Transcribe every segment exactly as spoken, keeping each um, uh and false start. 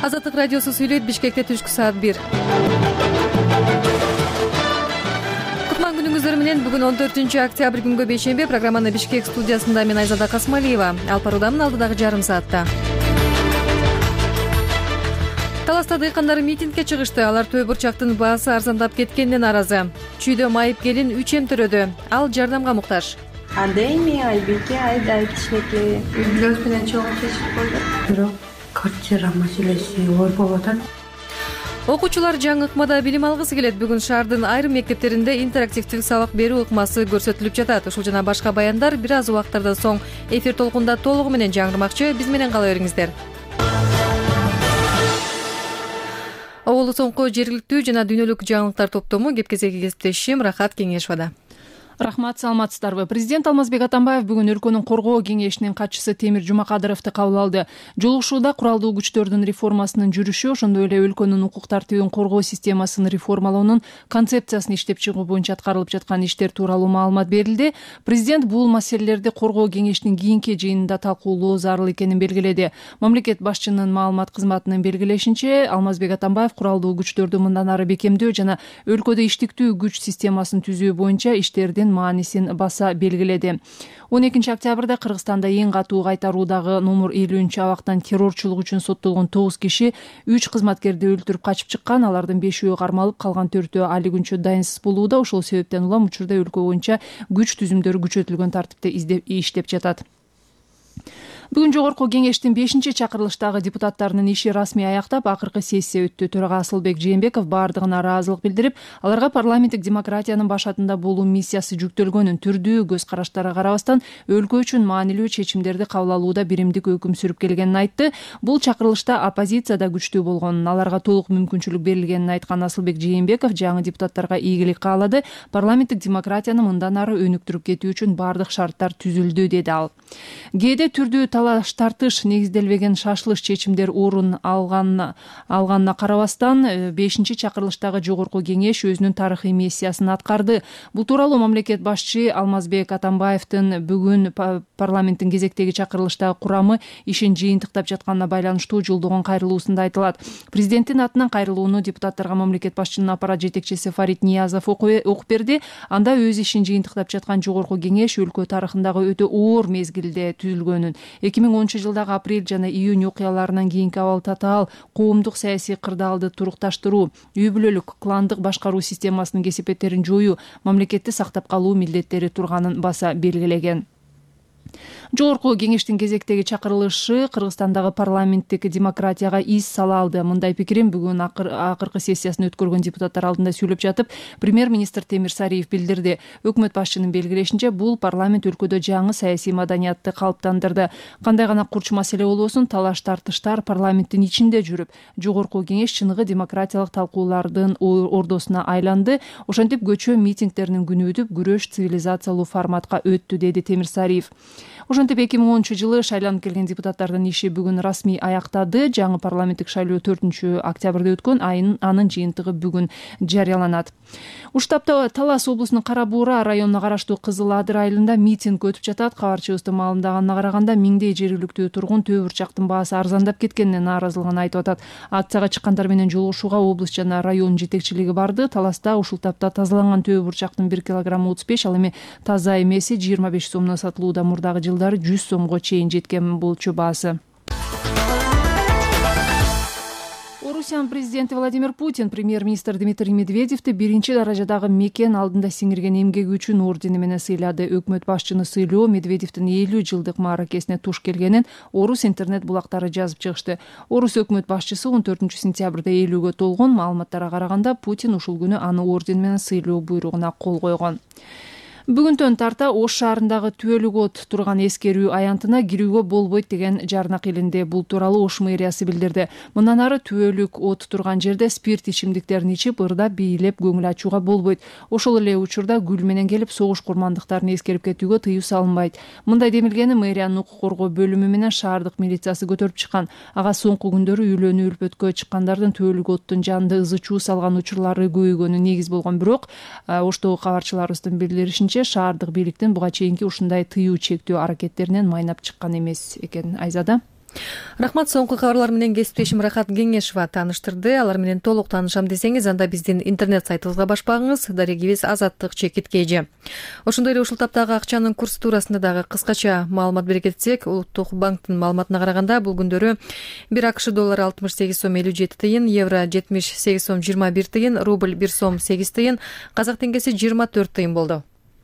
Азаттык радиосу сүйлөйт. Бишкекте түшкү саат бир. Кутман күнүңүздөр менен. Бүгүн он төртүнчү октябрь күнгө бейшемби. Программаны Бишкек студиясында мен Айзада Касмалиева алып баруудамын алдыдагы жарым саатта. Таласта дыйкандар митингге чыгышты. Алар төө бурчактын баасы арзандап кеткенине нааразы. Чүйдө майып келин үч эм төрөдү. Ал жардамга муктаж. Андай эми Айбеке айдай кичинекей үйлөс менен чогуу чечип койду. Бирок квартира маселеси оор болуп атат. Окуучулар жаңы ыкмада билим алгысы келет. Бүгүн шаардын айрым мектептеринде интерактивдүү сабак берүү ыкмасы көрсөтүлүп жатат. Ушул жана башка баяндар бир аз убактардан соң эфир толкунда толугу менен жаңырмакчы. Биз менен кала бериңиздер. Оболу соңку жергиликтүү жана дүйнөлүк жаңылыктар топтому кепкезеги кесиптешим Рахат Кеңешовада. Рахмат, саламатсыздарбы. Президент Алмазбек Атамбаев бүгүн өлкөнүн коргоо кеңешинин катчысы Темир Жумакадыровду кабыл алды. Жолугушууда куралдуу күчтөрдүн реформасынын жүрүшү, ошондой эле өлкөнүн укук тартибин коргоо системасын реформалоонун концепциясын иштеп чыгуу боюнча аткарылып жаткан иштер тууралуу маалымат берилди. Президент бул маселелерди коргоо кеңешинин кийинки жыйынында талкуулоо зарыл экенин белгиледи. Мамлекет башчынын маалымат кызматынын белгилешинче, Алмазбек Атамбаев куралдуу күчтөрдү мындан ары бекемдөө жана өлкөдө иштиктүү күч системасын түзүү боюнча иштердин маанисин баса белгиледи. он экинчи октябрда Кыргызстанда эң катуу кайтаруудагы номер элүүнчү абактан террорчулук үчүн соттолгон тогуз киши үч кызматкерди өлтүрүп качып чыккан. Алардын бешөө кармалып, калган төртөө али күнчө дайынсыз болууда. Ошол себептен улам учурда өлкө боюнча күч түзүмдөрү күчөтүлгөн тартипте иштеп жатат. Бүгүн жогорку кеңештин бешинчи чакырылыштагы депутаттарынын иши расмий аяктап, акыркы сессия өттү. Төрага Асылбек Жээнбеков бардыгына ыраазылык билдирип, аларга парламенттик демократиянын башатында болуу миссиясы жүктөлгөнүн, түрдүү көз караштарга карабастан өлкө үчүн маанилүү чечимдерди кабыл алууда биримдик өкүм сүрүп келгенин айтты. Бул чакырылышта оппозиция да күчтүү болгонун, аларга толук мүмкүнчүлүк берилгенин айткан Асылбек Жээнбеков жаңы депутаттарга ийгилик каалады. Парламенттик демократияны мындан ары өнүктүрүп кетүү үчүн бардык шарттар түзүлдү, деди ал. Кээде түрдүү талаш тартыш негизделбеген шашылыш чечимдер орун алганына алганына карабастан бешинчи чакырылыштагы жогорку кеңеш өзүнүн тарыхый миссиясын аткарды. Бул тууралуу мамлекет башчы Алмазбек Атамбаевдин бүгүн парламенттин кезектеги чакырылыштагы курамы ишин жыйынтыктап жатканына байланыштуу жолдогон кайрылуусунда айтылат. Президенттин атынан кайрылууну депутаттарга мамлекет башчынын аппарат жетекчиси Фарид Ниязов окуп берди. Анда өз ишин жыйынтыктап жаткан жогорку кеңеш өлкө тарыхындагы өтө оор мезгилде түзүлгөнүн, эки миң онунчу жылдагы апрель жана июнь окуяларынан кийинки абал татаал коомдук саясий кырдаалды турукташтыруу, үй бүлөлүк, кландык башкаруу системасынын кесепеттерин жоюу, мамлекетти сактап калуу милдеттери турганын баса белгилеген. Жогорку кеңештин кезектеги чакырылышы Кыргызстандагы парламенттик демократияга из сала алды. Мындай пикирин бүгүн акыркы сессиясын өткөргөн депутаттар алдында сүйлөп жатып, премьер-министр Темир Сариев билдирди. Өкмөт башчынын белгилешинче, бул парламент өлкөдө жаңы саясий маданиятты калыптандырды. Кандай гана курч маселе болбосун, талаш тартыштар парламенттин ичинде жүрүп, жогорку кеңеш чыныгы демократиялык талкуулардын ордосуна айланды. Ошентип көчө митингдеринин күнү өтүп, күрөш цивилизациялуу форматка өттү, деди Темир Сариев. Ошентип эки миң онунчу жылы шайланып келген депутаттардын иши бүгүн расмий аяктады. Жаңы парламенттик шайлоо төртүнчү октябрда өткөн, анын жыйынтыгы бүгүн жарыяланат. Уштапта Талас облусунун Кара Буура районуна караштуу Кызыл Адыр айылында митинг өтүп жатат. Кабарчыбыздын маалымдаганына караганда, миңдей жергиликтүү тургун төө бурчактын баасы арзандап кеткенине нааразылыгын айтып атат. Акцияга чыккандар менен жолугушууга облус жана район жетекчилиги барды. Таласта ушул тапта тазаланган төө бурчактын бир килограммы отуз беш, ал эми таза эмеси жыйырма беш сомдон сатылууда. Мурдагы жылдары жүз сомго чейин жеткен болчу баасы. Орусиянын президенти Владимир Путин премьер-министр Дмитрий Медведевди биринчи даражадагы мекен алдында сиңирген эмгеги үчүн ордени менен сыйлады. Өкмөт башчыны сыйлоо Медведевдин элүү жылдык мааракесине туш келгенин орус интернет булактары жазып чыгышты. Орус өкмөт башчысы он төртүнчү сентябрда элүүгө толгон. Маалыматтарга караганда, Путин ушул күнү аны орден менен сыйлоо буйругуна кол койгон. Бүгүнтөн тарта Ош шаарындагы түбөлүк от турган эскерүү аянтына кирүүгө болбойт деген жарнак илинди. Бул тууралуу Ош мэриясы билдирди. Мындан ары түбөлүк от турган жерде спирт ичимдиктерин ичип, ырдап, бийлеп көңүл ачууга болбойт. Ошол эле учурда гүл менен келип согуш курмандыктарын эскерип кетүүгө тыюу салынбайт. Мындай демилгени мэриянын укук коргоо бөлүмү менен шаардык милициясы көтөрүп чыккан. Ага соңку күндөрү үйлөнүү үлпөткө чыккандардын түбөлүк оттун жанында ызы чуу салган учурлары көбөйгөнү негиз болгон. Бирок Оштогу кабарчыларыбыздын билдиришинче, шаардык бийликтин буга чейинки ушундай тыюу чектөө аракеттеринен майнап чыккан эмес экен. Айзада. Рахмат. Соңку кабарлар менен кесиптешим Рахат Кеңешова тааныштырды. Алар менен толук таанышам десеңиз, анда биздин интернет сайтыбызга баш багыңыз. Дарегибиз Азаттык чекит kg. Ошондой эле ушул таптагы акчанын курсу туурасында дагы кыскача маалымат бере кетсек, Улуттук банктын маалыматына караганда бул күндөрү бир АКШ доллары алтымыш сегиз сом элүү жети тыйын, евро жетимиш сегиз сом жыйырма бир тыйын, рубль бир сом сегиз тыйын, казак теңгеси жыйырма төрт тыйын болду.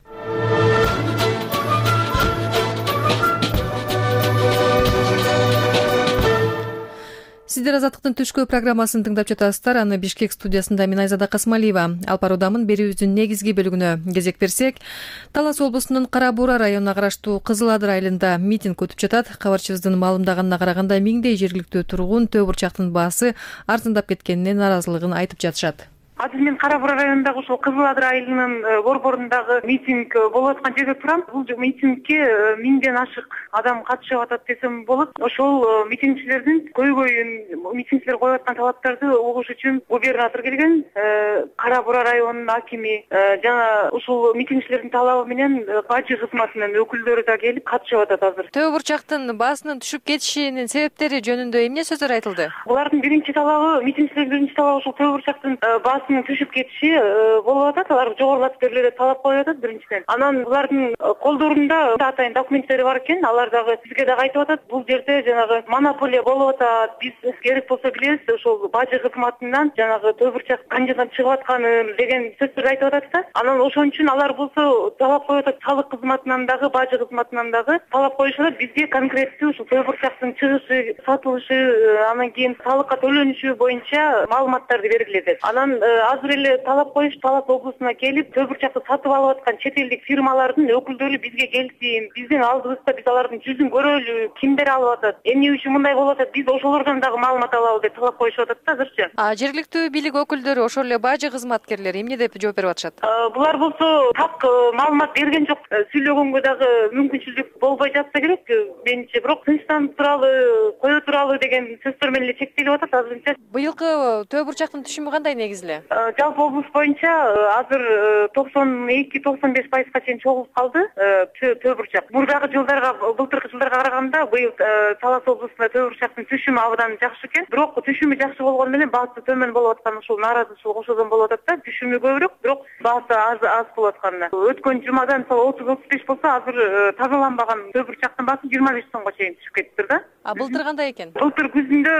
Сиздер Азаттыктын түшкү программасын тыңдап жатасыздар. Аны Бишкек студиясында мен Айзада Касмалиева алып баруудамын. Берүүбүздүн негизги бөлүгүнө кезек берсек, Талас облусунун Кара Буура районуна караштуу Кызыл Адыр айылында митинг өтүп жатат. Кабарчыбыздын маалымдаганына караганда миңдей жергиликтүү тургун төө бурчактын баасы арзандап кеткенине нааразылыгын айтып жатышат. Азыр мен Кара Буура районундагы ушул Кызыл Адыр айылынын борборундагы митинг болуп аткан жерде турам. Бул митингке миңден ашык адам катышып атат десем болот. Ошол митингчилердин көйгөйүн, митингчилер коюп аткан талаптарды угуш үчүн губернатор келген, Кара Буура районунун акими жана ушул митингчилердин талабы менен бажы кызматынын өкүлдөрү да келип катышып атат азыр. Төө бурчактын баасынын түшүп кетишинин себептери жөнүндө эмне сөздөр айтылды? Булардын биринчи талабы, митингчилердин биринчи талабы ушул төө бурчактын баасынын түшүп кетиши болуп атат. Алар жогорулатып бериле деп талап коюп атат биринчиден. Анан булардын колдорунда атайын документтери бар экен. Алар дагы бизге дагы айтып атат, бул жерде жанагы монополия болуп атат. Биз керек болсо билебиз, ошол бажы кызматынан жанагы төө бурчак канжадан чыгып атканын деген сөздөрдү айтып атат да. Анан ошон үчүн алар болсо талап коюп атат, салык кызматынан дагы, бажы кызматынан дагы талап коюшат. Бизге конкреттүү ушул төө бурчактын чыгышы, сатылышы, анан кийин салыкка төлөнүшү боюнча маалыматтарды бергиле деп. Анан азыр эле талап коюш, Талас облусуна келип төө бурчакты сатып алып аткан чет элдик фирмалардын өкүлдөрү бизге келсин, биздин алдыбызда биз алардын жүзүн көрөлү, кимдер алып атат, эмне үчүн мындай болуп атат, биз ошолордон дагы маалымат алалы деп талап коюшуп атат да азырчы. А жергиликтүү бийлик өкүлдөрү, ошол эле бажы кызматкерлери эмне деп жооп берип атышат? Булар болсо так маалымат берген жок. Сүйлөгөнгө дагы мүмкүнчүлүк болбой жатса керек менимче, бирок тынчтанып туралы, кое туралы деген сөздөр менен эле чектелип атат азырынча. Быйылкы төө бурчактын түшүмү кандай негизи эле? Жалпы облус боюнча азыр токсон эки токсон беш пайызга чейин чогулуп калды төө бурчак. Мурдагы жылдарга, былтыркы жылдарга караганда быйыл Талас облусунда төө бурчактын түшүмү абдан жакшы экен. Бирок түшүмү жакшы болгону менен баасы төмөн болуп аткан ушул нааразычылык ошодон болуп атат да. Түшүмү көбүрөөк, бирок баасы аз аз болуп атканы. Өткөн жумадан отуз отуз беш болсо, азыр тазаланбаган төө бурчактын баасы жыйырма беш сомго чейин түшүп кетиптир да. А былтыр кандай экен? Былтыр күзүндө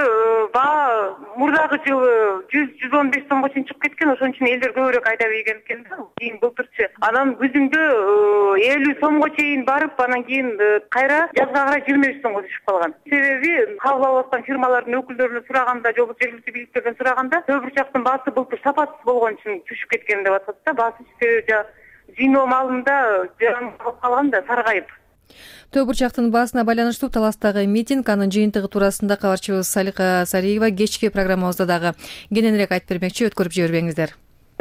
баа мурдагы жылы жүз жүз он беш сомго чейин чыгып кеткен. Ошон үчүн элдер көбүрөөк айдап ийген экен да. Кийин былтырчы. Анан күзүндө элүү сомго чейин барып, анан кийин кайра жазга карай жыйырма беш сомго түшүп калган. Себеби кабыл алып аткан фирмалардын өкүлдөрүнө сураганда, жобо жергиликтүү бийликтерден сураганда, төө бурчактын баасы былтыр сапатсыз болгон үчүн түшүп кеткен деп атат да. Баасы себеби жыйноо маалында жаранып калган да, саргайып. Төө бурчактын баасына байланыштуу Таластагы митинг, анын жыйынтыгы туурасында кабарчыбыз Салика Сариева кечки программабызда дагы кененирээк айтып бермекчи, өткөрүп жибербеңиздер.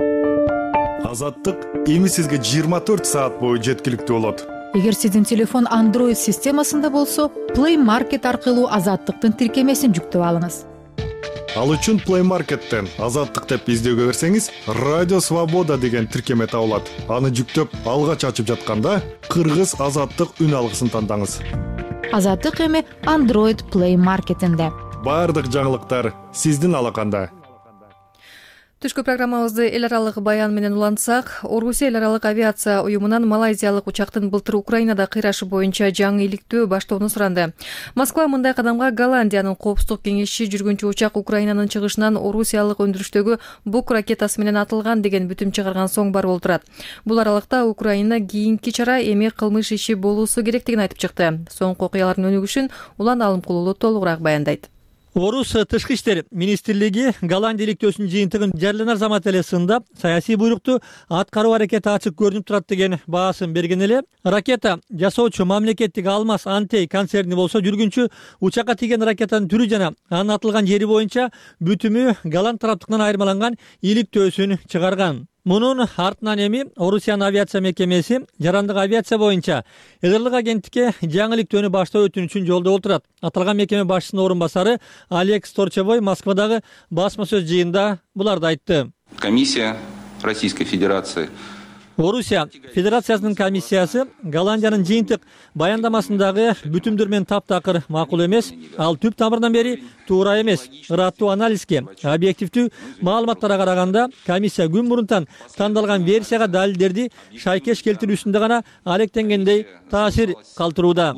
Азаттык эми сизге жыйырма төрт саат бою жеткиликтүү болот. Эгер сиздин телефон Android системасында болсо, Play Market аркылуу Азаттыктын тиркемесин жүктөп алыңыз. Ал үчүн Play Market'тен Азаттык деп издөөгө берсеңиз, Радио Свобода деген тиркеме табылат. Аны жүктөп алгач ачып жатканда Кыргыз Азаттык үн алгысын тандаңыз. Азаттык эми Android Play Market'инде. Бардык жаңылыктар сиздин алаканда. Түшкү программабызды эл аралык баян менен улантсак, Орусия эл аралык авиация уюмунан малайзиялык учактын былтыр Украинада кыйрашы боюнча жаңы иликтөө баштоону суранды. Москва мындай кадамга Голландиянын коопсуздук кеңешчи жүргүнчү учак Украинанын чыгышынан Орусиялык өндүрүштөгү Бук ракетасы менен атылган деген бүтүм чыгарган соң бар болуп турат. Бул аралыкта Украина кийинки чара эми кылмыш иши болуусу керектигин айтып чыкты. Соңку окуялардын өнүгүшүн Улан Алымкулуулу толугураак баяндайт. Орус тышкы иштер министрлиги Голландия иликтөөсүнүн жыйынтыгын жарыяланар замат эле сында саясий буйрукту аткаруу аракети ачык көрүнүп турат деген баасын берген эле. Ракета жасоочу мамлекеттик Алмаз Антей концерни болсо жүргүнчү учакка тийген ракетанын түрү жана анын атылган жери боюнча бүтүмү голланд тараптыкынан айырмаланган иликтөөсүн чыгарган. Мунун артынан эми Орусиянын авиация мекемеси жарандык авиация боюнча Ыгырлык агенттикке жаңы иликтөөнү баштоо өтүнүчүн жолдоп отурат. Аталган мекеме башчысынын орун басары Алекс Торчевой Москвадагы басма сөз жыйында буларды айтты. Комиссия Российской Федерации Орусия Федерациясынын комиссиясы Голландиянын жыйынтык баяндамасындагы бүтүмдөр менен таптакыр макул эмес, ал түп тамырынан бери туура эмес, ыраттуу анализге, объективдүү маалыматтарга караганда комиссия күн мурунтан тандалган версияга далилдерди шайкеш келтирүүсүндө гана алектенгендей таасир калтырууда.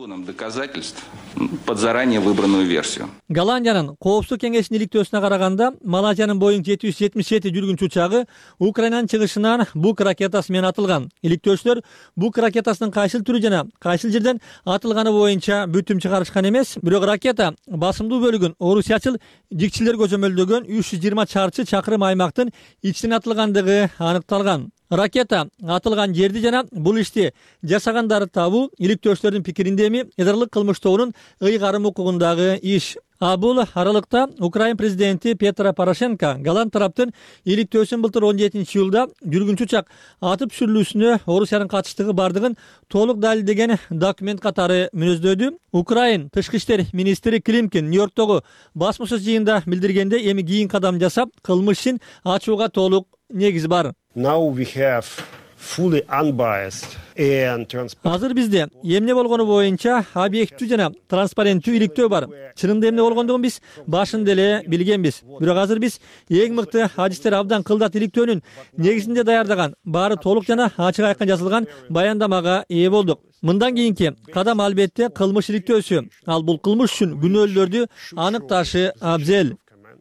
Под заранее выбранную версию. Голландиянын Коопсуздук кеңешинин иликтөөсүнө караганда, Малайзиянын Боинг жети жүз жетимиш жети жүргүнчү учагы Украинанын чыгышынан Бук ракетасы менен атылган. Иликтөөчүлөр Бук ракетасынын кайсыл түрү жана кайсыл жерден атылганы боюнча бүтүм чыгарышкан эмес, бирок ракета басымдуу бөлүгүн Орусиячыл жикчилер көзөмөлдөгөн үч жүз жыйырма чарчы чакырым аймактын ичинен атылгандыгы аныкталган. Ракета атылган жерди жана бул ишти жасагандарды табуу иликтөөчүлөрдүн пикиринде эми эдарлык кылмыш тобунун ыйгарым укугундагы иш. А бул аралыкта Украин президенти Петро Порошенко Голланд тараптын иликтөөсүн былтыр он жетинчи июлда жүргүнчү учак атып түшүрүлүүсүнө Орусиянын катыштыгы бардыгын толук далилдеген документ катары мүнөздөдү. Украин тышкы иштер министри Климкин Нью-Йорктогу басмашык жыйында билдиргенде, эми кийин кадам жасап кылмыш ишин ачууга толук негиз бар. Now we have fully unbiased and transparent. Азыр бизде эмне болгону боюнча объективдүү жана транспаренттүү иликтөө бар. Чынында эмне болгондугун биз башында эле билгенбиз. Бирок азыр биз эң мыкты адистер абдан кылдат иликтөөнүн негизинде даярдаган, баары толук жана ачык айкын жазылган баяндамага ээ болдук. Мындан кийинки кадам албетте кылмыш иликтөөсү. Ал бул кылмыш үчүн күнөөлүүлөрдү аныкташы абзел.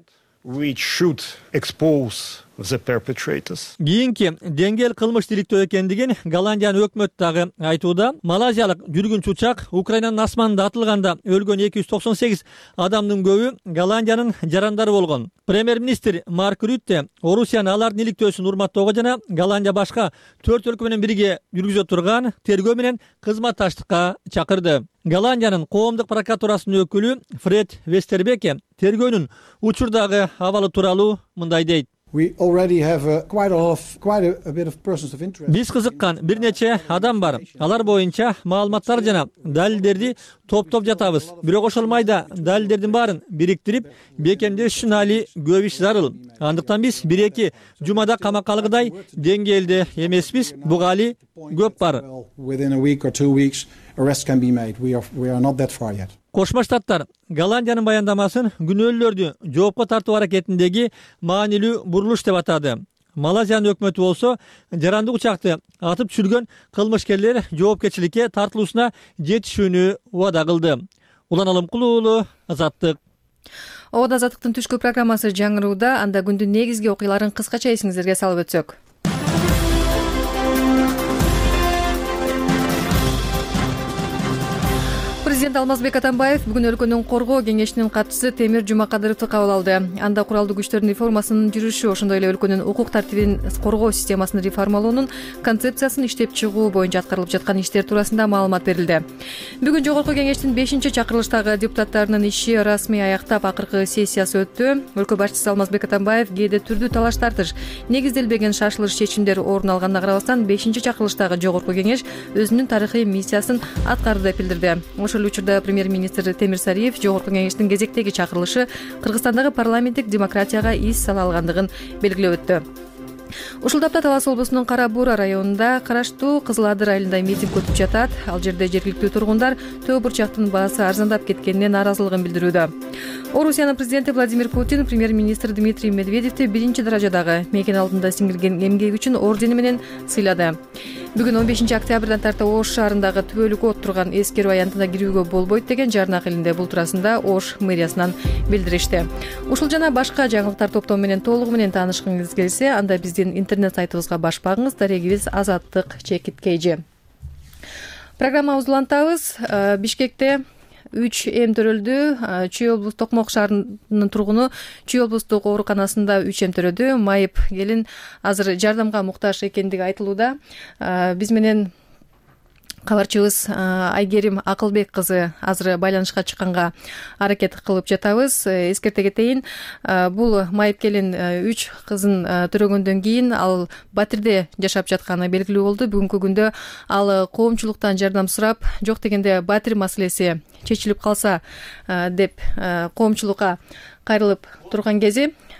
Which should expose the perpetrators. Кийинки деңгээл кылмыш иликтөө экендигин Голландиянын өкмөтү дагы айтууда. Малайзиялык жүргүнчү учак Украинанын асманында атылганда өлгөн эки жүз токсон сегиз адамдын көбү Голландиянын жарандары болгон. Премьер-министр Марк Рютте Орусияны алардын иликтөөсүн урматтоого жана Голландия башка төрт өлкө менен бирге жүргүзө турган тергөө менен кызматташтыкка чакырды. Голландиянын коомдук прокуратурасынын өкүлү Фред Вестербеке тергөөнүн учурдагы абалы тууралуу мындай дейт. We already have a, quite a lot of, quite a, a bit of persons of interest. Биз кызыккан бир нече адам бар. Алар боюнча маалыматтар жана далилдерди топтоп жатабыз. Бирок ошол майда далилдердин баарын бириктирип, бекемдеш үчүн али көп иш зарыл. Андыктан биз бир эки жумада камакка алгыдай деңгээлде эмеспиз. Буга али көп бар. Within a week or two weeks, arrest can be made. We are, we are not that far yet. Кошмо Штаттар Голландиянын баяндамасын күнөөлүүлөрдү жоопко тартуу аракетиндеги маанилүү бурулуш деп атады. Малайзиянын өкмөтү болсо жарандык учакты атып түшүргөн кылмышкерлер жоопкерчиликке тартылуусуна жетишүүнү убада кылды. Улан Алымкулуу уулу, Азаттык. Обода Азаттыктын түшкү программасы жаңырууда. Анда күндүн негизги окуяларын кыскача эсиңиздерге салып өтсөк. Президент Алмазбек Атамбаев бүгүн өлкөнүн коргоо кеңешинин катчысы Темир Жумакадыровду кабыл алды. Анда куралдуу күчтөрдүн реформасынын жүрүшү, ошондой эле өлкөнүн укук тартибин коргоо системасын реформалоонун концепциясын иштеп чыгуу боюнча аткарылып жаткан иштер туурасында маалымат берилди. Бүгүн жогорку кеңештин бешинчи чакырылыштагы депутаттарынын иши расмий аяктап акыркы сессиясы өттү. Өлкө башчысы Алмазбек Атамбаев кээде түрдүү талаш тартыш, негизделбеген шашылыш чечимдер орун алганына карабастан бешинчи чакырылыштагы жогорку кеңеш өзүнүн тарыхый миссиясын аткарды деп билдирди. Ошол учурда премьер-министр Темир Сариев жогорку кеңештин кезектеги чакырылышы Кыргызстандагы парламенттик демократияга из сала алгандыгын белгилеп өттү. Ушул тапта Талас облусунун Кара Буура районунда караштуу Кызыл Адыр айылында митинг өтүп жатат. Ал жерде жергиликтүү тургундар төө бурчактын баасы арзандап кеткенине нааразылыгын билдирүүдө. Орусиянын президенти Владимир Путин премьер-министр Дмитрий Медведевди биринчи даражадагы мекен алдында сиңирген эмгеги үчүн ордени менен сыйлады. Бүгүн он бешинчи октябрдан тарта Ош шаарындагы түбөлүккө от турган эскерүү аянтына кирүүгө болбойт деген жарнак элинде. Бул туурасында Ош мэриясынан билдиришти. Ушул жана башка жаңылыктар топтому менен толугу менен таанышкыңыз келсе, анда биздин интернет сайтыбызга баш багыңыз. Дарегибиз Азаттык чекит kg. Программабызды улантабыз. Бишкекте үч эм төрөлдү. Чүй облустук Токмок шаарынын тургуну Чүй облустук ооруканасында үч эм төрөдү. Майып келин азыр жардамга муктаж экендиги айтылууда. Биз менен кабарчыбыз Айгерим Акылбек кызы азыр байланышка чыкканга аракет кылып жатабыз. Эскерте кетейин, бул майып келин үч кызын төрөгөндөн кийин ал Батирде жашап жатканы белгилүү болду. Бүгүнкү күндө ал коомчулуктан жардам сурап, жок дегенде Батир маселеси чечилип калса деп коомчулукка кайрылып турган кези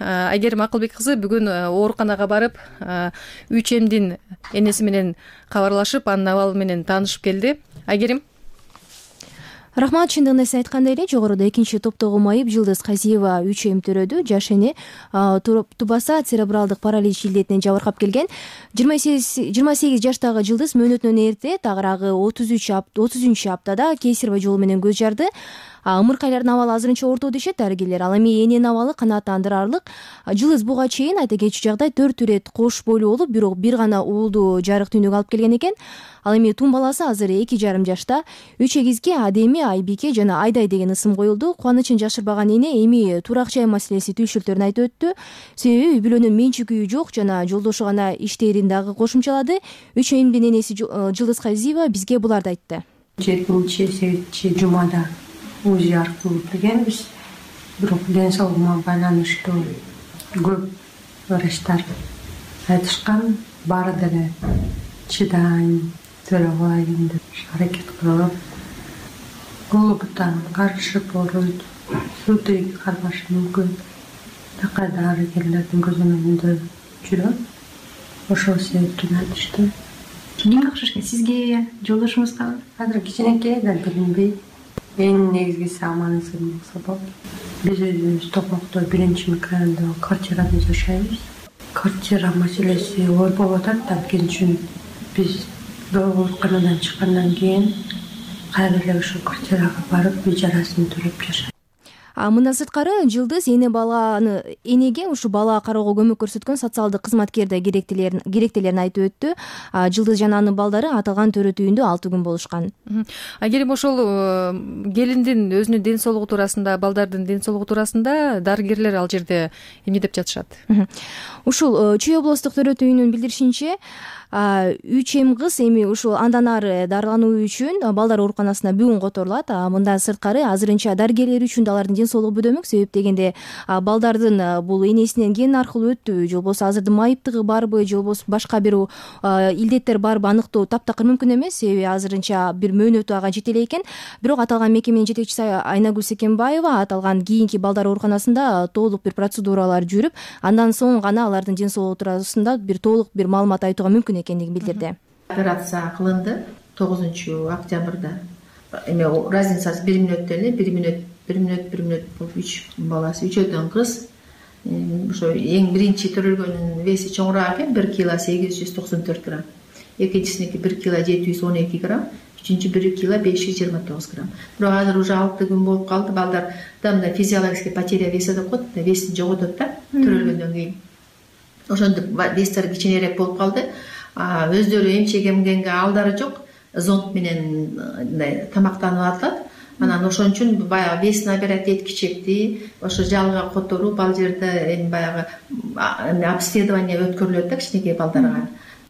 Айгерим Акылбек кызы бүгүн ооруканага барып үч эмдин энеси менен кабарлашып, анын абалы менен таанышып келди. Айгерим, рахмат. Чындыгында сиз айткандай эле жогоруда экинчи топтогу майып Жылдыз Казиева үч эм төрөдү. Жаш эне тубаса церебралдык паралич илдетинен жабыркап келген. жыйырма сегиз жаштагы Жылдыз мөөнөтүнөн эрте, тагыраагы отуз үчүнчү аптада кесарево жолу менен көз жарды. Ымыркайлардын абалы азырынча орто дешет дарыгерлер. Ал эми эненин абалы канааттандыраарлык. Жылдыз буга чейин айта кетчү жагдай төрт ирет кош бойлуу болуп, бирок бир гана уулду жарык түйнөгө алып келген экен. Ал эми тун баласы азыр эки жарым жашта. Үч эгизге Адеми, Айбике жана Айдай деген ысым коюлду. Кубанычын жашырбаган эне эми турак жай маселеси түйшүлтөрүн айтып өттү. Себеби үй бүлөнүн менчик үйү жок жана жолдошу гана иштээрин дагы кошумчалады. Үч эмдин энеси Жылдыз Казиева бизге буларды айтты. жетинчи сегизинчи жумада УЗИ аркылуу келгенбиз. Бирок ден соолугума байланыштуу көп врачтар айтышкан, баары деле чыдайын, төрөбайын деп аракет кылып, голубутан карышып ооруйт, сутуй кармашы мүмкүн. Такай дарыгерлердин көзөмөлүндө жүрөм. Ошол себептен айтышты. Кимге окшош экен? Сизге, жолдошуңузга? Азыр кичинекей да билинбейт. Эң негизгиси аман-эсен болсо болот. Биз өзүбүз Токмокто биринчи микрорайондо квартирада жашайбыз. Квартира маселеси оор болуп атат, анткени үчүн биз ооруканадан чыккандан кийин кайра эле ушул квартирага барып ижарасын төлөп жашайбыз. Мындан сырткары Жылдыз эне баланы энеге ушу бала кароого көмөк көрсөткөн социалдык кызматкер да керектелерин айтып өттү. Жылдыз жана анын балдары аталган төрөт үйүндө алты күн болушкан. Айгерим, ошол келиндин өзүнүн ден соолугу туурасында, балдардын ден соолугу туурасында дарыгерлер ал жерде эмне деп жатышат? Ушул Чүй облустук төрөт үйүнүн билдиришинче, үч эм кыз эми ушул андан ары дарылануу үчүн балдар ооруканасына бүгүн которулат. Мындан сырткары азырынча дарыгерлер үчүн да алардын ден соолугу бөдөмөк. Себеп дегенде балдардын бул энесинен ген аркылуу өттүбү, же болбосо азырдын майыптыгы барбы, же болбосо башка бир илдеттер барбы аныктоо таптакыр мүмкүн эмес. Себеби азырынча бир мөөнөтү ага жете эле экен. Бирок аталган мекеменин жетекчиси Айнагүл Секенбаева аталган кийинки балдар ооруканасында толук бир процедуралар жүрүп, андан соң гана алардын ден соолугу туурасында бир толук бир маалымат айтууга мүмкүн экендигин билдирди. Операция кылынды тогузунчу октябрда. Эми разницасы бир мүнөт эле, бир мүнөт, бир мүнөт, бир мүнөт болуп үч баласы, үчөөдөн кыз. Ошо эң биринчи төрөлгөнүнүн веси чоңураак экен, бир кило сегиз жүз токсон төрт грамм. Экинчисиники бир кило жети жүз он эки грамм, үчүнчү бир кило беш жүз жыйырма тогуз грамм. Бирок азыр уже алты күн болуп калды. Балдар мындай физиологический потеря веса деп коет, весин жоготот да төрөлгөндөн кийин. Ошондук вестер кичинерээк болуп калды. Өздөрү эмчек эмгенге алдары жок, зонд менен тамактанып атат. Анан ошон үчүн баягы весин набирать эткичекти, ошо жалга которуу, бал жерде эми баягы обследование өткөрүлөт да кичинекей балдарга.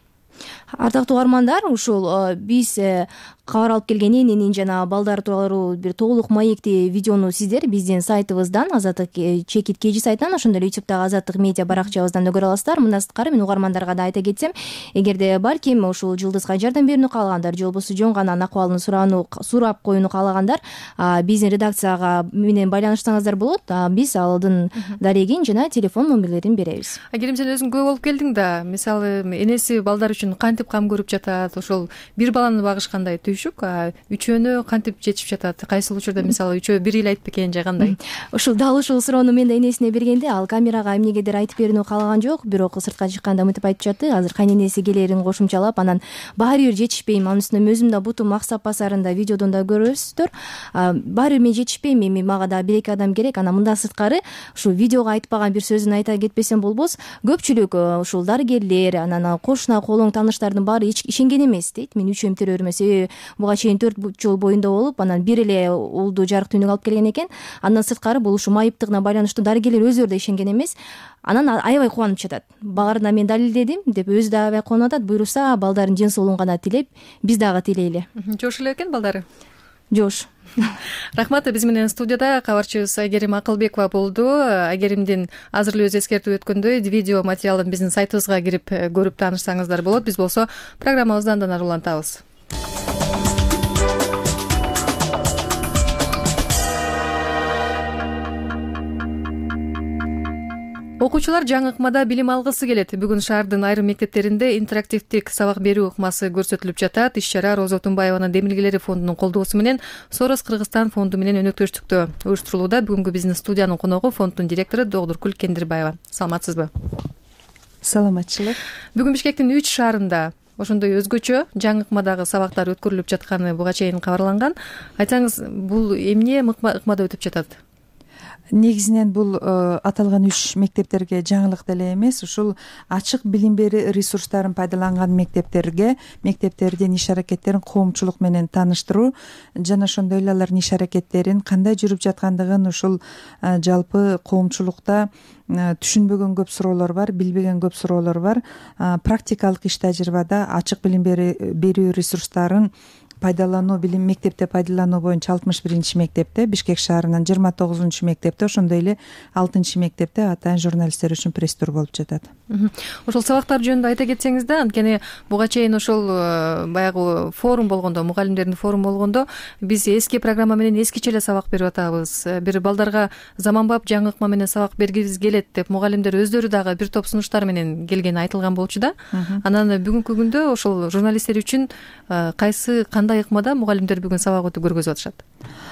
Ардактуу угармандар, ушул биз кабар алып келген эненин жана балдар тууралуу бир толук маекти видеону сиздер биздин сайтыбыздан, Азаттык чекит кж сайтынан, ошондой эле ютубтагы Азаттык медиа баракчабыздан көрө аласыздар. Мындан сырткары мен угармандарга да айта кетсем, эгерде балким ушул Жылдызга жардам берүүнү каалагандар, же болбосо жөн гана анын акыбалын сураану сурап коюуну каалагандар, биздин редакцияга менен байланышсаңыздар болот. Биз алдын дарегин жана телефон номерлерин беребиз. Айгерим, сен өзүң көө болуп келдиң да, мисалы энеси балдар үчүн кантип кам көрүп жатат, ошол бир баланы багышкандай түйшүк, үчөөнү кантип жетишип жатат? Кайсыл учурда мисалы үчөө бир эле айтып бекен же кандай? Ушул дал ушул суроону мен да энесине бергенде, ал камерага эмнегедир айтып берүүнү каалаган жок, бирок сыртка чыкканда мынтип айтып жатты. Азыр кайненеси келерин кошумчалап, анан баары бир жетишпейм, анын үстүнө өзүм да бутум аксап басарында видеодон да көрөсүздөр. Баары бир мен жетишпейм, эми мага да бир эки адам керек. Анан мындан сырткары ушул видеого айтпаган бир сөзүн айта кетпесем болбос, көпчүлүк ушул дарыгерлер, анан кошуна колуң тааныштардын баары ишенген эмес дейт. Мен үч эм төрөөрүмө, себеби буга чейин төрт жыл боюнда болуп, анан бир эле уулду жарык түйнөгө алып келген экен. Андан сырткары бул ушу майыптыгына байланыштуу дарыгерлер өздөрү да ишенген эмес. Анан аябай кубанып жатат. Баарына мен далилдедим деп өзү да аябай кубанып атат. Буйруса балдардын ден соолугун гана тилеп, биз дагы тилейли. Жош эле экен балдары? Жош. Рахмат. Биз менен студияда кабарчыбыз Айгерим Акылбекова болду. Айгеримдин азыр эле өзү эскертип өткөндөй видео материалын биздин сайтыбызга кирип көрүп таанышсаңыздар болот. Биз болсо программабызды андан ары улантабыз. Окуучулар жаңы ыкмада билим алгысы келет. Бүгүн шаардын айрым мектептеринде интерактивдик сабак берүү ыкмасы көрсөтүлүп жатат. Иш-чара Роза Отунбаеванын Демилгелери фондунун колдоосу менен Сорос Кыргызстан фонду менен өнөктөштүктө уюштурулууда. Бүгүнкү биздин студиянын коногу фонддун директору Догдуркүл Кендирбаева. Саламатсызбы? Саламатчылык. Бүгүн Бишкектин үч шаарында ошондой өзгөчө жаңы ыкмадагы сабактар өткөрүлүп жатканы буга чейин кабарланган. Айтсаңыз, бул эмне ыкмада өтүп жатат? Негизинен бул аталган үч мектептерге жаңылык деле эмес, ушул ачык билим берүү ресурстарын пайдаланган мектептерге мектептердин иш аракеттерин коомчулук менен тааныштыруу жана ошондой эле алардын иш аракеттерин кандай жүрүп жаткандыгын ушул жалпы коомчулукта түшүнбөгөн көп суроолор бар, билбеген көп суроолор бар. Практикалык иш тажрыйбада ачык билим берүү ресурстарын пайдалануу, билим мектепте пайдалануу боюнча алтымыш биринчи мектепте, Бишкек шаарынын жыйырма тогузунчу мектепте, ошондой эле алтынчы мектепте атайын журналисттер үчүн пресс-тур болуп жатат. Ошол сабактар жөнүндө айта кетсеңиз да, анткени буга чейин ошол баягы форум болгондо, мугалимдердин форуму болгондо, биз эски программа менен эскиче эле сабак берип атабыз. Бир балдарга заманбап жаңы ыкма менен сабак бергибиз келет деп мугалимдер өздөрү дагы бир топ сунуштар менен келгени айтылган болчу да. Анан бүгүнкү күндө ошол журналисттер үчүн кайсы кандай ыкмада мугалимдер бүгүн сабак өтүп көргөзүп атышат?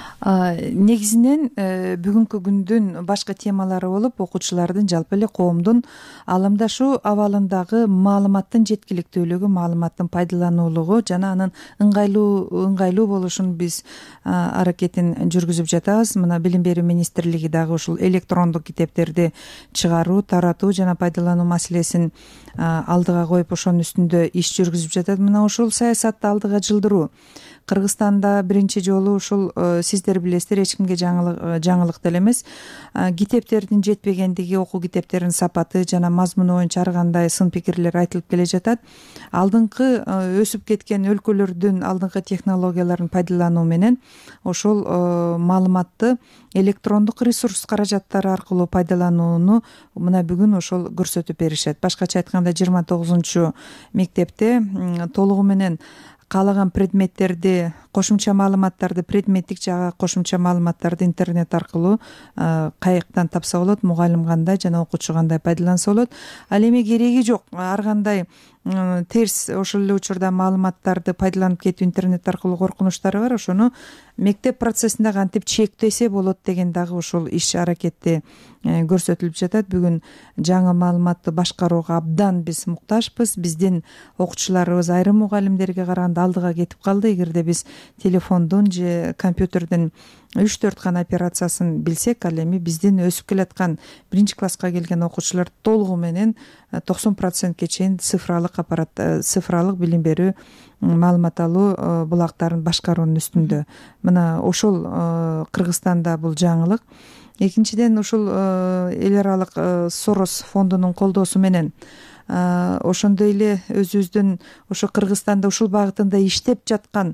Негизинен бүгүнкү күндүн башкы темалары болуп, окуучулардын жалпы эле коомдун аламдашуу абалындагы маалыматтын жеткиликтүүлүгү, маалыматтын пайдалануулугу жана анын ыңгайлуу ыңгайлуу болушун биз аракетин жүргүзүп жатабыз. Мына билим берүү министрлиги дагы ушул электрондук китептерди чыгаруу, таратуу жана пайдалануу маселесин алдыга коюп, ошонун үстүндө иш жүргүзүп жатат. Мына ушул саясатты алдыга жылдыруу. Кыргызстанда биринчи жолу ушул сиздер билесиздер, эч кимге жаңылык жаңылык деле эмес, китептердин жетпегендиги, окуу китептеринин сапаты жана мазмуну боюнча ар кандай сын пикирлер айтылып келе жатат. Алдыңкы өсүп кеткен өлкөлөрдүн алдыңкы технологияларын пайдалануу менен ошол маалыматты электрондук ресурс каражаттары аркылуу пайдаланууну мына бүгүн ошол көрсөтүп беришет. Башкача айтканда жыйырма тогузунчу мектепте толугу менен каалаган предметтерди, кошумча маалыматтарды, предметтик жагы кошумча маалыматтарды интернет аркылуу каяктан тапса болот, мугалим кандай жана окуучу кандай пайдаланса болот. Ал эми кереги жок, ар кандай терс ошол эле учурда маалыматтарды пайдаланып кетүү интернет аркылуу коркунучтары бар. Ошону мектеп процессинде кантип чектесе болот деген дагы ушул иш аракетти көрсөтүлүп жатат. Бүгүн жаңы маалыматты башкарууга абдан биз муктажбыз. Биздин окуучуларыбыз айрым мугалимдерге караганда алдыга кетип калды. Эгерде биз телефондун же компьютердин үч төрт гана операциясын билсек, ал эми биздин өсүп келаткан биринчи класска келген окуучулар толугу менен токсон процентке чейин цифралык аппарат, цифралык билим берүү, маалымат алуу булактарын башкаруунун үстүндө. Мына ошол Кыргызстанда бул жаңылык. Экинчиден, ушул эл аралык Сорос фондунун колдоосу менен ошондой эле өзүбүздүн ошо Кыргызстанда ушул багытында иштеп жаткан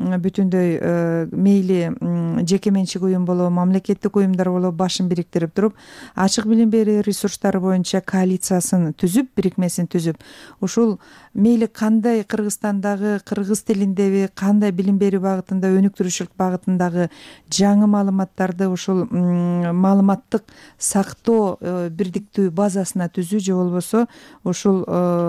бүтүндөй мейли жеке менчик уюм болобу, мамлекеттик уюмдар болобу башын бириктирип туруп, ачык билим берүү ресурстары боюнча коалициясын түзүп, бирикмесин түзүп, ушул мейли кандай Кыргызстандагы кыргыз тилиндеби, кандай билим берүү багытында, өнүктүрүүчүлүк багытындагы жаңы маалыматтарды ушул маалыматтык сактоо бирдиктүү базасына түзүү же болбосо ушул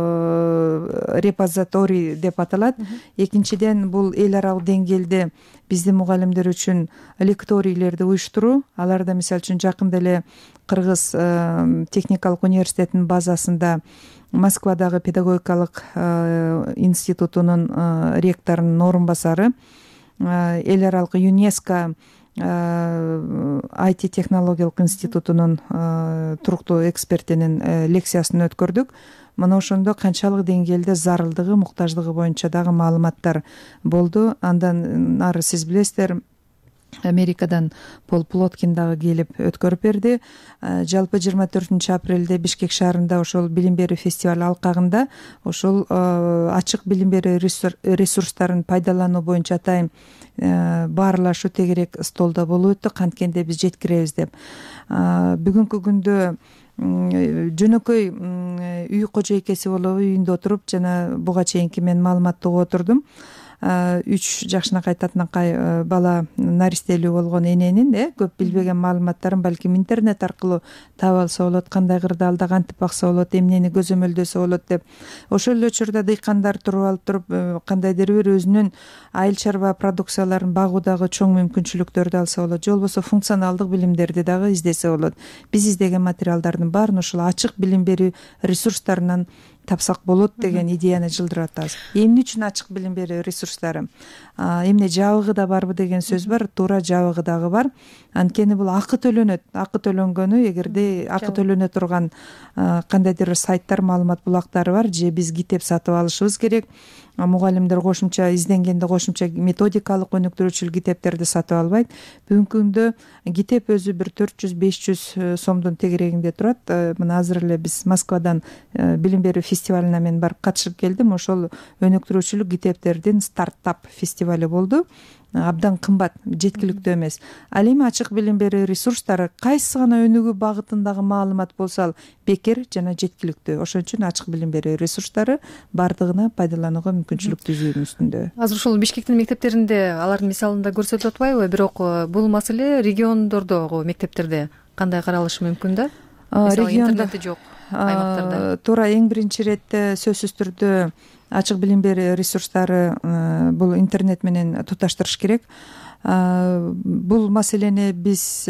репозиторий деп аталат. Экинчиден, бул эл аралык деңгээлде биздин мугалимдер үчүн лекторийлерди уюштуруу. Аларда мисалы үчүн жакында эле Кыргыз техникалык университетинин базасында Москвадагы педагогикалык институтунун ректорунун орун басары, эл аралык ЮНЕСКО ай ти технологиялык институтунун туруктуу экспертинин лекциясын өткөрдүк. Мына ошондо канчалык деңгээлде зарылдыгы, муктаждыгы боюнча дагы маалыматтар болду. Андан нары сиз билесиздер, Америкадан Пол Плоткин дагы келип өткөрүп берди. Жалпы жыйырма төртүнчү апрелде Бишкек шаарында ошол билим берүү фестиваль алкагында ошол ачык билим берүү ресурстарын пайдалануу боюнча атайын баарлашуу тегерек столдо болуп өттү. Канткенде биз жеткиребиз деп. Бүгүнкү күндө жөнөкөй үй кожойкеси болобу, үйүндө отуруп жана буга чейинки мен маалыматты угуп отурдум. үч жашынакай татынакай бала наристелүү болгон эненин э көп билбеген маалыматтарын балким интернет аркылуу таап алса болот, кандай кырдаалда кантип бакса болот, эмнени көзөмөлдөсө болот деп. Ошол эле учурда дыйкандар туруп алып туруп кандайдыр бир өзүнүн айыл чарба продукцияларын багуудагы чоң мүмкүнчүлүктөрдү алса болот, же болбосо функционалдык билимдерди дагы издесе болот. Биз издеген материалдардын баарын ушул ачык билим берүү ресурстарынан тапсак болот деген идеяны жылдырып атабыз. Эмне үчүн ачык билим берүү ресурстары? Эмне жабыгы да барбы деген сөз бар, туура жабыгы дагы бар. Анткени бул акы төлөнөт. Акы төлөнгөнү эгерде акы төлөнө турган кандайдыр сайттар, маалымат булактары бар, же биз китеп сатып алышыбыз керек. Мугалимдер кошумча изденгенде кошумча методикалык өнүктүрүүчү китептерди сатып албайт. Бүгүнкү күндө китеп өзү бир төрт жүз беш жүз сомдун тегерегинде турат. Мына азыр эле биз Москвадан билим берүү фестивалына мен барып катышып келдим. Ошол өнүктүрүүчүлүк китептердин стартап фестивали болду. Абдан кымбат, жеткиликтүү эмес. Ал эми ачык билим берүү ресурстары кайсы гана өнүгүү багытындагы маалымат болсо ал бекер жана жеткиликтүү. Ошон үчүн ачык билим берүү ресурстары бардыгына пайдаланууга мүмкүнчүлүк түзүүнүн үстүндө. Азыр ушул Бишкектин мектептеринде алардын мисалында көрсөтүлүп атпайбы? Бирок бул маселе региондордогу мектептерде кандай каралышы мүмкүн да? Мисалы интернети жок аймактарда. Туура, эң биринчи иретте сөзсүз түрдө ачык билим берүү ресурстары бул интернет менен туташтырыш керек. Бул маселени биз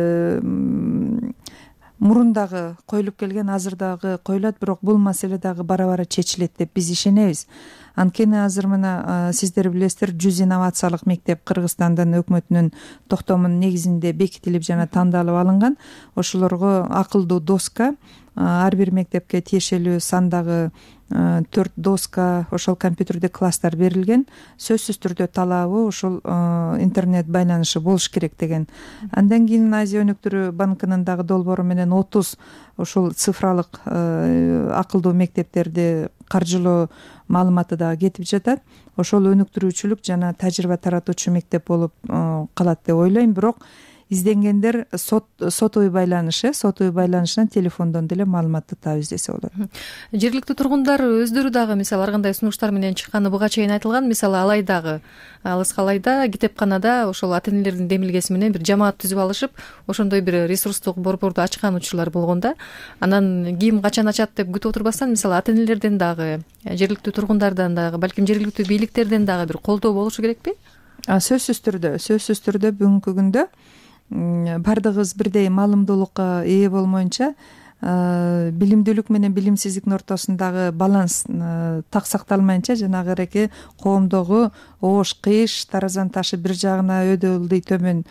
мурун дагы коюлуп келген, азыр дагы коюлат, бирок бул маселе дагы бара бара чечилет деп биз ишенебиз. Анткени азыр мына сиздер билесиздер, жүз инновациялык мектеп Кыргызстандын өкмөтүнүн токтомунун негизинде бекитилип жана тандалып алынган. Ошолорго акылдуу доска, ар бир мектепке тиешелүү сандагы төрт доска, ошол компьютердик класстар берилген. Сөзсүз түрдө талабы ошол интернет байланышы болуш керек деген. Андан кийин Азия өнүктүрүү банкынын дагы долбоору менен отуз ошол цифралык акылдуу мектептерди каржылоо маалыматы дагы кетип жатат. Ошол өнүктүрүүчүлүк жана тажрыйба таратуучу мектеп болуп калат деп ойлойм. Бирок изденгендер сот сотовый байланышы, сотовый байланышынан телефондон деле маалыматты таап издесе болот. Жергиликтүү тургундар өздөрү дагы мисалы ар кандай сунуштар менен чыкканы буга чейин айтылган. Мисалы Алайдагы, Алыскы Алайда китепканада ошол ата энелердин демилгеси менен бир жамаат түзүп алышып, ошондой бир ресурстук борборду ачкан учурлар болгон да. Анан ким качан ачат деп күтүп отурбастан, мисалы ата энелерден дагы, жергиликтүү тургундардан дагы, балким жергиликтүү бийликтерден дагы бир колдоо болушу керекпи? Сөзсүз түрдө, сөзсүз түрдө бүгүнкү күндө бардыгыбыз бирдей маалымдуулукка ээ болмоюнча, билимдүүлүк менен билимсиздиктин ортосундагы баланс так сакталмайынча, жанагы эреке коомдогу оош кыйыш, таразанын ташы бир жагына өйдө ылдый төмөн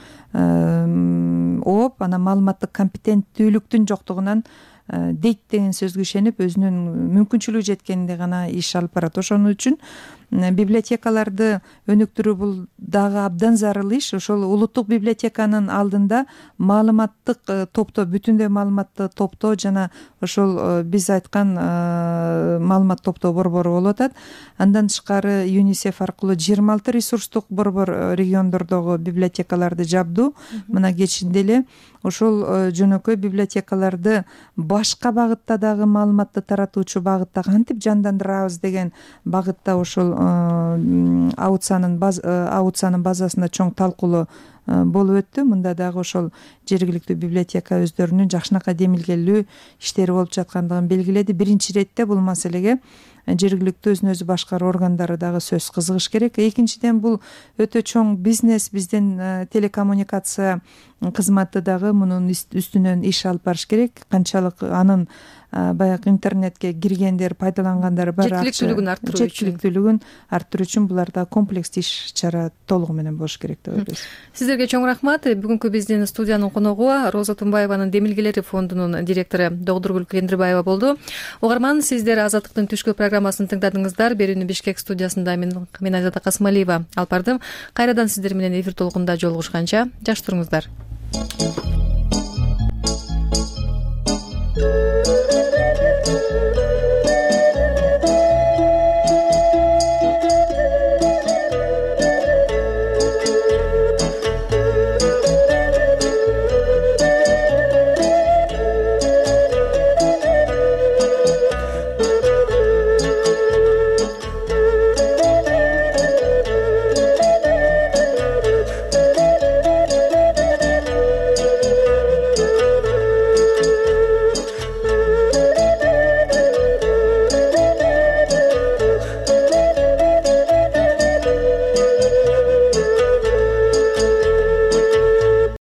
ооп, анан маалыматтык компетенттүүлүктүн жоктугунан дейт деген сөзгө ишенип, өзүнүн мүмкүнчүлүгү жеткенде гана иш алып барат. Ошон үчүн библиотекаларды өнүктүрүү бул дагы абдан зарыл иш. Ошол улуттук библиотеканын алдында маалыматтык топтоо, бүтүндөй маалыматты топтоо жана ошол биз айткан маалымат топтоо борбору болуп атат. Андан тышкары ЮНИСЕФ аркылуу жыйырма алты ресурстук борбор региондордогу библиотекаларды жабду. Мына кечинде эле ошол жөнөкөй библиотекаларды башка багытта дагы маалыматты таратуучу багытта кантип жандандырабыз деген багытта ошол аутсанын аутсанын базасында чоң талкуулоо болуп өттү. Мында дагы ошол жергиликтүү библиотека өздөрүнүн жакшынакай демилгелүү иштери болуп жаткандыгын белгиледи. Биринчи иретте бул маселеге жергиликтүү өзүн өзү башкаруу органдары дагы сөз кызыгыш керек. Экинчиден, бул өтө чоң бизнес, биздин телекоммуникация кызматы дагы мунун үстүнөн иш алып барыш керек. Канчалык анын баягы интернетке киргендер, пайдалангандар бар, жеткиликтүүлүгүн арттыруу үчүн жеткиликтүүлүгүн арттыруу үчүн буларда комплекстүү иш чара толугу менен болуш керек деп ойлойбуз. Сиздерге чоң рахмат. Бүгүнкү биздин студиянын коногу Роза Тумбаеванын Демилгелери фондунун директору Догдургүл Кендирбаева болду. Угарман, сиздер Азаттыктын түшкү программасын тыңдадыңыздар. Берүүнү Бишкек студиясында мен мен Айзада Касымалиева алып бардым. Кайрадан сиздер менен эфир толкунда жолугушканча жакшы туруңуздар.